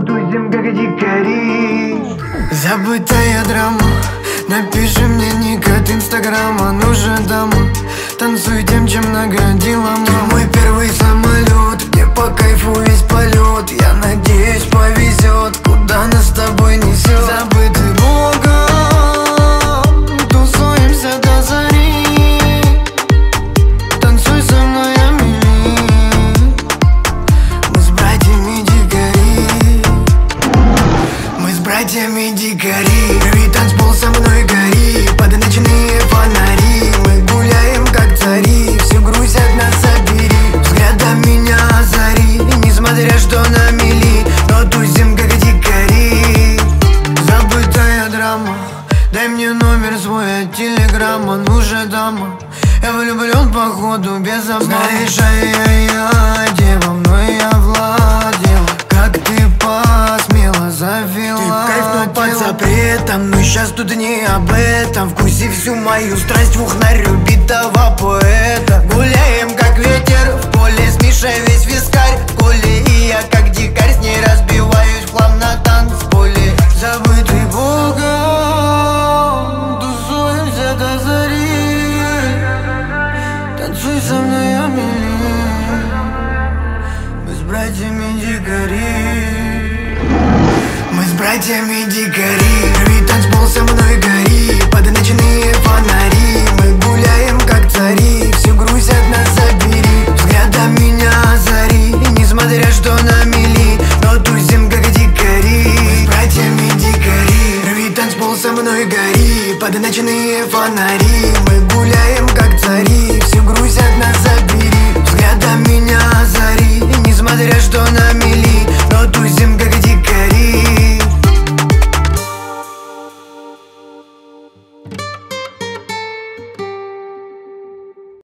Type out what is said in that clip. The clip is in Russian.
тусим как дикари. Забытая драма, напиши мне ник от инстаграма. Ну же, дама, танцуй тем, чем наградила мама. Ты мой первый самолет, мне по кайфу весь полет. Я надеюсь, повезет, куда нас с тобой несет. Забытый Богом, тусуемся до зари. Танцуй со мной, Амели, мы с братьями дикари. Мы с братьями дикари. Рви танцпол со мной, гори, под ночные фонари. Мы гуляем как цари, все грузят нас, забери. Взглядом меня озари, несмотря что на мели, но тусим как дикари. Забытая драма, дай мне номер свой от телеграмма. Ну же, дама, я влюблен походу без обмана. Знаешь, я дева, но я владел. Как ты посмела, завела. Ты кайф, но под запретом, но сейчас тут не об этом. Вкуси всю мою страсть в ухнарю битого поэта. Гуляем как ветер в поле, с Мишей весь вискарь в коле. И я как дикарь с ней разбиваюсь в хлам на танцполе. Забытый Богом, тусуемся до зари. Танцуй со мной, Амели, мы с братьями дикари. Мы с братьями дикари. Рви танцпол со мной, гори, под ночные фонари. Мы гуляем как цари, все грузят нас, забери. Взглядом меня озари, несмотря что на мели, но тусим как дикари. Мы с братьями дикари. Рви танцпол со мной, гори, под ночные фонари. Мы гуляем как цари, все грузят нас, забери. Взглядом меня озари, несмотря что на мели, но тусим